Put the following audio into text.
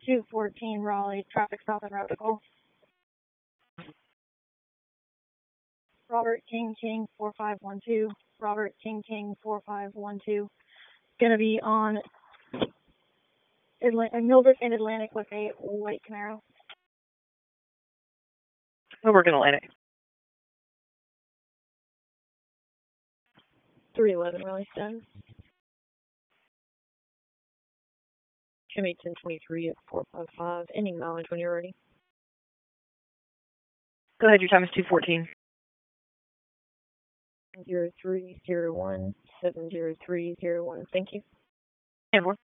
214 Raleigh, traffic stop and route to call. Robert King 4512. Robert King 4512. Gonna be on Millbrook and Atlantic with a white Camaro. Millbrook and Atlantic. 311 Raleigh status. Jimmy 1023 at 455. Ending mileage when you're ready. Go ahead, your time is 2:14. 0301 70301. Thank you. And 4.